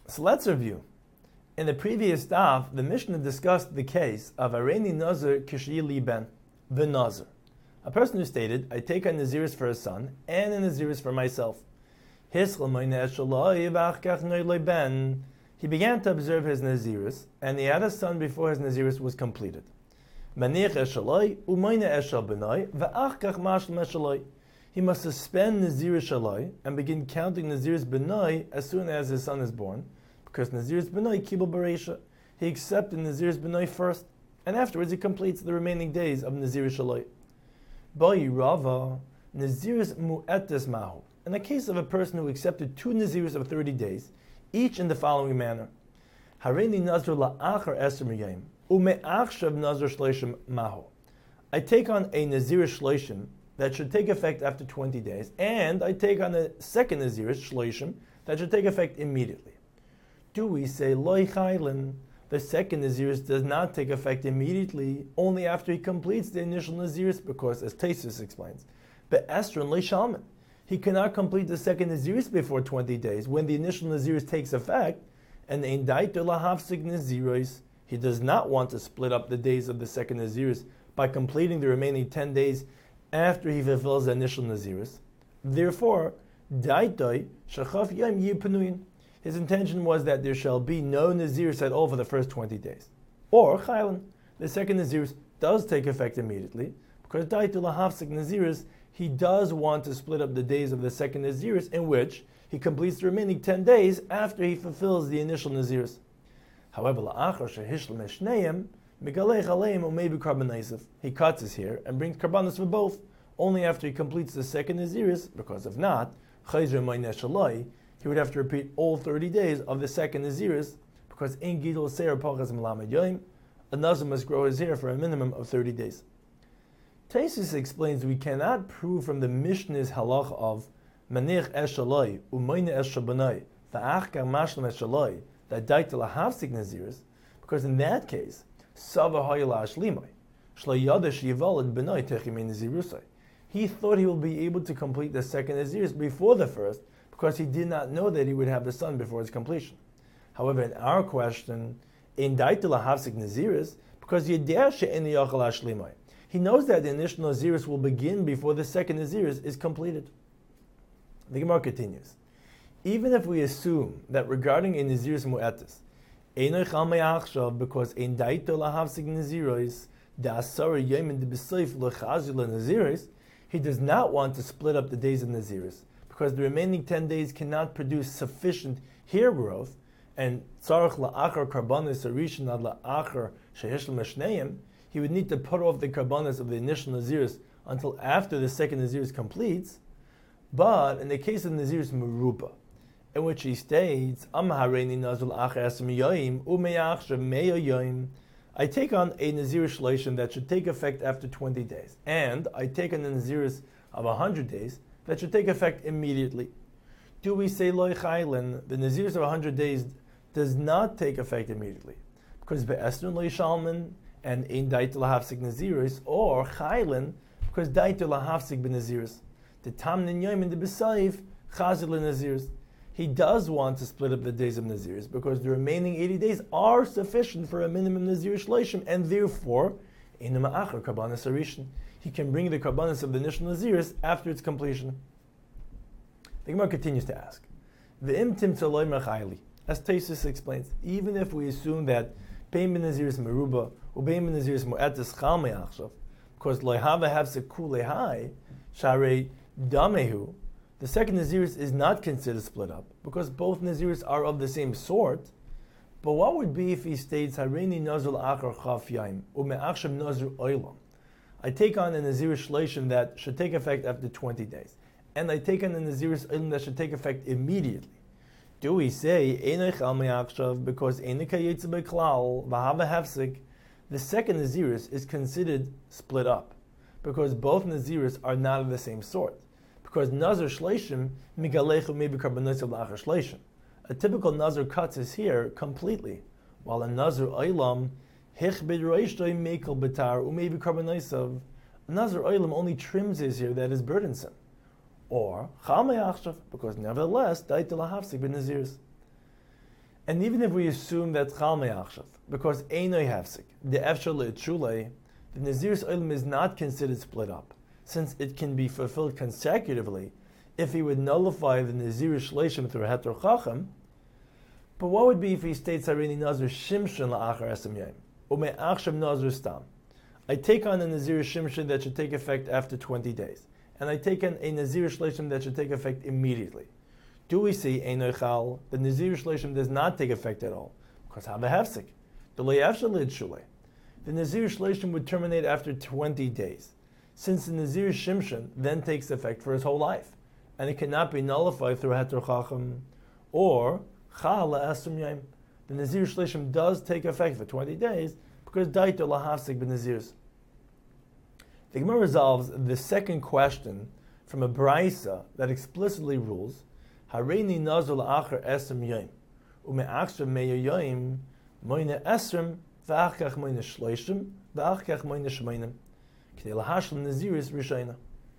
So let's review. In the previous daf, the Mishnah discussed the case of Areini Nazir Kishyi Ben, the Nazir. A person who stated, I take a Naziris for a son and a Naziris for myself. He began to observe his Naziris, and he had a son before his Naziris was completed. He must suspend Naziris Shalai and begin counting Naziris Benai as soon as his son is born, because Naziris Benai Kibul Bereisha. He accepted Naziris Benai first, and afterwards he completes the remaining days of Naziris Shalai. Bai Rava, Naziris Mu'etes Mahu. In the case of a person who accepted 2 Naziris of 30 days, each in the following manner. Hareini Nazir la'achar eser miyayim, u'me'achshav Nazir shloishim mahu. I take on a Naziris shloishim that should take effect after 20 days, and I take on a second Naziris shloishim that should take effect immediately. Do we say loy chaylin? The second Naziris does not take effect immediately, only after he completes the initial Naziris, because, as Taisus explains, be'esron loy shalman. He cannot complete the second Naziris before 20 days, when the initial Naziris takes effect, and ein daito lahafsik Naziris. He does not want to split up the days of the second Naziris by completing the remaining 10 days after he fulfills the initial Naziris. Therefore, daitoi shachaf yom yipanuyin. His intention was that there shall be no Naziris at all for the first 20 days. Or chaylan, the second Naziris does take effect immediately, because daito lahafsik Naziris, he does want to split up the days of the second Naziris, in which he completes the remaining 10 days after he fulfills the initial Naziris. However, he cuts his hair and brings karbanos for both, only after he completes the second Naziris, because if not, he would have to repeat all 30 days of the second Naziris, because in Gidol Seir Pachas Melamed Yoim, a Nazir must grow his hair for a minimum of 30 days. Taisus explains we cannot prove from the Mishnah's halach of Manich Eshaloi, Umayne Eshabanoi, Va'achkar Mashlam Eshaloi, that daita lahafsik Naziris, because in that case, Sava Hayla Ashlimai, Shlo Yadesh Yivalad Benoi Techimei Nazirusai. He thought he will be able to complete the second Naziris before the first, because he did not know that he would have the son before its completion. However, in our question, in daita lahafsik Naziris, because Yedeh She'eni Yachal Ashlimai, he knows that the initial Naziris will begin before the second Naziris is completed. The Gemara continues. Even if we assume that regarding a Naziris Mu'etis, because in daito lahafsik Naziris, da'asara yemin de'b'seif l'chazil Naziris, he does not want to split up the days of Naziris, because the remaining 10 days cannot produce sufficient hair growth, and tzarech la'achar karbanis arishin ad la'achar shehish l'meshneim, he would need to put off the karbanas of the initial Naziris until after the second Naziris completes. But in the case of Naziris Meruba, in which he states, I take on a Naziris shloshim that should take effect after 20 days, and I take on a Naziris of 100 days that should take effect immediately. Do we say loy chaylen? The Naziris of 100 days does not take effect immediately, because be'esrun loy shalman, and in daito lahafsik Naziris, or chaylen, because daito lahafsik b'Naziris. The tamnin yom in the b'saif chazil Naziris. He does want to split up the days of Naziris, because the remaining 80 days are sufficient for a minimum Naziris shloshim, and therefore, inu ma'achar karbanas arishin, he can bring the karbanas of the initial Naziris after its completion. The Gemara continues to ask, V'im timtza loy mechayli, as Taisus explains, even if we assume that bein b'Naziris meruba or bein b'Naziris mu'etes chal me'achshav, because loy hava havsek kulei hai sharei damehu, the second Naziris is not considered split up, because both Naziris are of the same sort. But what would be if he states, Hareini Nazir l'achar chaf yaim, u'me'achshav Nazir oilam? I take on a Naziris shloshim that should take effect after 20 days, and I take on a Naziris oilam that should take effect immediately. Do we say, Einech al me'achshav, because Einech ha'yetze beklal, v'hava hefsek, the second Naziris is considered split up, because both Naziris are not of the same sort. Because Nazir Shleishim, Migalechu maybe Karbanosel Lachar Shleishim. A typical Nazir cuts his hair completely, while a Nazir Oilam, Hich Bidroishtoi Mekel Betar, Umaybe Karbanosel, a Nazir Oilam only trims his hair that is burdensome. Or, Chal Me'achshav, because nevertheless, Daito Lahafsik Ben Naziris. And even if we assume that Chal Me'achshav, because Einoi Hafsik, the Efshal Le'etshulei, the Nazir's Olim is not considered split up, since it can be fulfilled consecutively if he would nullify the Nazir's Shleishim through Heter Chacham. But what would be if he states Harini Nazir Shimshon La'achar Esem Yom, U'me'achshav Nazir Stam? I take on a Nazir Shimshon that should take effect after 20 days, and I take on a Nazir Shleishim that should take effect immediately. Do we say Einoi Chal? The Nazir Shleishim does not take effect at all, because Hava Hefsik, the Le'efshal Le'etshulei. The Nazir Shleishim would terminate after 20 days, since the Nazir Shimshon then takes effect for his whole life, and it cannot be nullified through Heter Chacham or Chal La'asum Yom. The Nazir Shleishim does take effect for 20 days because Daito Lahafsik b'Nazirs. The Gemara resolves the second question from a Braisa that explicitly rules Hareini Nazir La'achar Esem Yom U'me'achshav Me'er Yom Moine Esrim V'achkach Moine Shleishim V'achkach Moine Shmeinim K'nei Lahashlim Naziris Rishayna.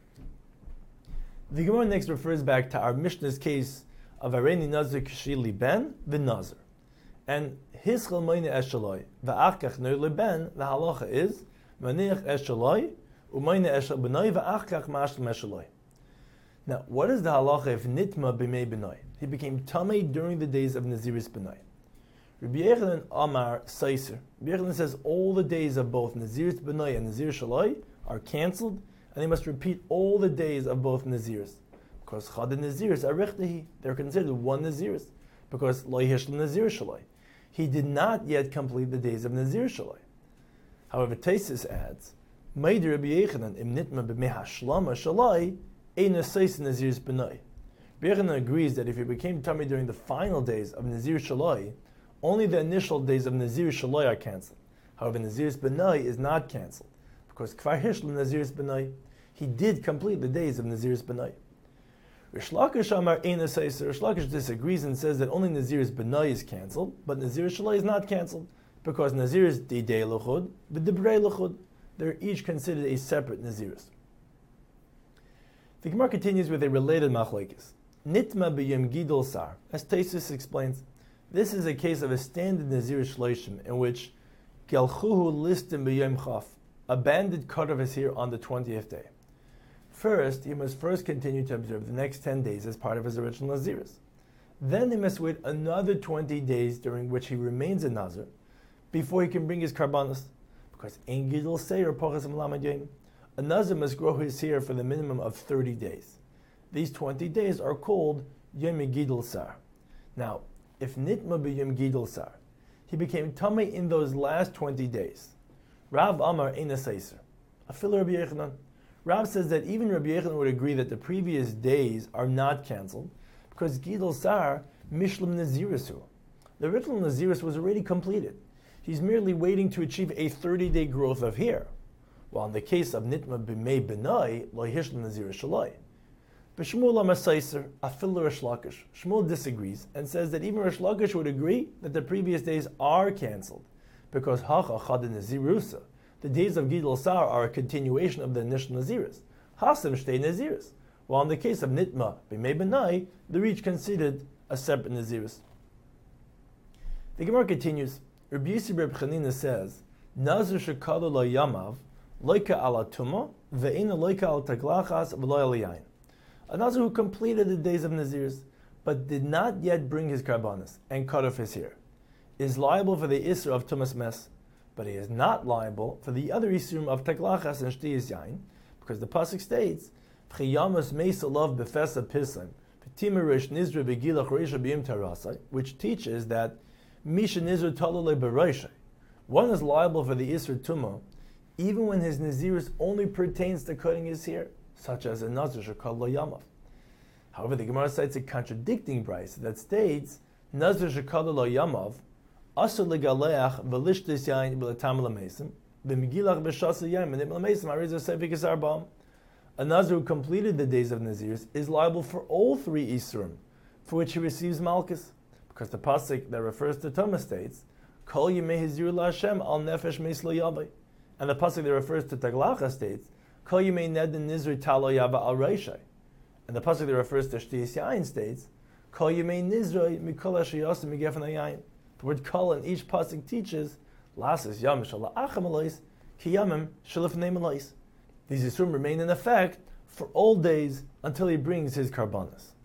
The Gemara next refers back to our Mishnah's case of Hareini Nazir K'shili Ben V'Nazir. And Hischel Moine Eshaloi V'achkach Noile Ben, the halacha is Maniach Eshaloi U'moine Eshal B'noi V'achkach Mashlim Eshaloi. Now, what is the halacha if Nitma B'mei B'noi? He became Tamei during the days of Naziris B'noi. Rabbi Yechanan Amar Seiser. Rabbi Yechanan says all the days of both Naziris B'noi and Nazir Shaloi are cancelled, and they must repeat all the days of both Naziris. Because Chad Naziris Arechtahi, they're considered one Naziris, because Lo Yishla Nazir Shaloi. He did not yet complete the days of Nazir Shaloi. However, Taisus adds, Meid Rabbi Yechanan im Nitma B'mei Hashlama Shaloi Eina Seis Naziris B'noi. Rabbi Yechanan agrees that if he became tummy during the final days of Nazir Shaloi, only the initial days of Nazir Shaloi are cancelled. However, Naziris B'noi is not cancelled, because Kvar Hishla Naziris B'noi, he did complete the days of Naziris B'noi. Rish Lakish Amar Eina Seis. Rish Lakish disagrees and says that only Naziris B'noi is cancelled, but Naziris Shaloi is not cancelled, because Naziris Didei L'chud, B'dibrei L'chud, they're each considered a separate Naziris. The Gemara continues with a related machlokes. Nitma b'yom gidol sar. As Taisus explains, this is a case of a standard Nazir Shleishim in which Gelchuhu listim b'yom chaf, a banded cut of his hair on the 20th day. First, he must first continue to observe the next 10 days as part of his original Naziris. Then he must wait another 20 days during which he remains a Nazir before he can bring his karbanos. Because ein gidol seir pochas m'lamad yom. A Nazir must grow his hair for the minimum of 30 days. These 20 days are called Yom Gidol Sar. Now, if Nitma b'Yom Gidol Sar, he became Tamei in those last 20 days. Rav Amar Eina Seiser. Afilu Rabbi Yechanan. Rav says that even Rabbi Yechanan would agree that the previous days are not cancelled because Gidol Sar Mishlam Nazirisu. The original Naziris was already completed. He's merely waiting to achieve a 30-day growth of hair. While in the case of Nitma B'mei B'nai, Lo Yishla Nazir Shaloi. B'Shmuel Amar Seiser, Afilu Rish Lakish. Shmuel disagrees and says that even Rish Lakish would agree that the previous days are cancelled because Hacha Chad Nazirusa, the days of Gidol Sar are a continuation of the initial Naziris. Hasim Shtei Naziris. While in the case of Nitma B'mei B'nai, they're each considered a separate Naziris. The Gemara continues. Rabbi Yissi Reb Chanina says, Nazir Shekadu Lo Yamav Loika ala Tuma ve'ina loika al taglachas v'lo al yain. A Nazir who completed the days of Nazirs but did not yet bring his karbanos and cut off his hair is liable for the Isser of Tumas Mes, but he is not liable for the other Isurim of taglachas and shtiyas yain, because the pasuk states V'chiyamas meisa lov befesa pislim v'timerish nizra v'gilach reisha b'yim tarasai, which teaches that misha nizra talale b'reisha. One is liable for the Isser Tumah even when his Naziris only pertains to cutting his hair, such as a Nazir Shekad Lo Yamav. However, the Gemara cites a contradicting brayso that states, Nazir Shekad Lo Yamav, Asur Legaleach V'lishtis Yain V'letam L'meisim, V'migilach V'shasa Yain V'nim L'meisim Ariza Sefikis Arbam. A Nazir who completed the days of Naziris is liable for all three Isurim, for which he receives Malchus, because the pasuk that refers to Tumah states, Kol Yimei Hizir LaHashem Al Nefesh Meis Lo Yavai. And the pasuk that refers to Taglacha states, Kol Yimei Neden Nizri Talo Yava Al Reishai. And the pasuk that refers to Shtiyas Yain states, Kol Yemei Nizroi Mikol Asher Yosem Migefen Hayayin. The word kol in each pasuk teaches Lasas Yom Shala Achem Alois Ki Yamim Shalifnei Alois. These Yisurim remain in effect for all days until he brings his karbanas.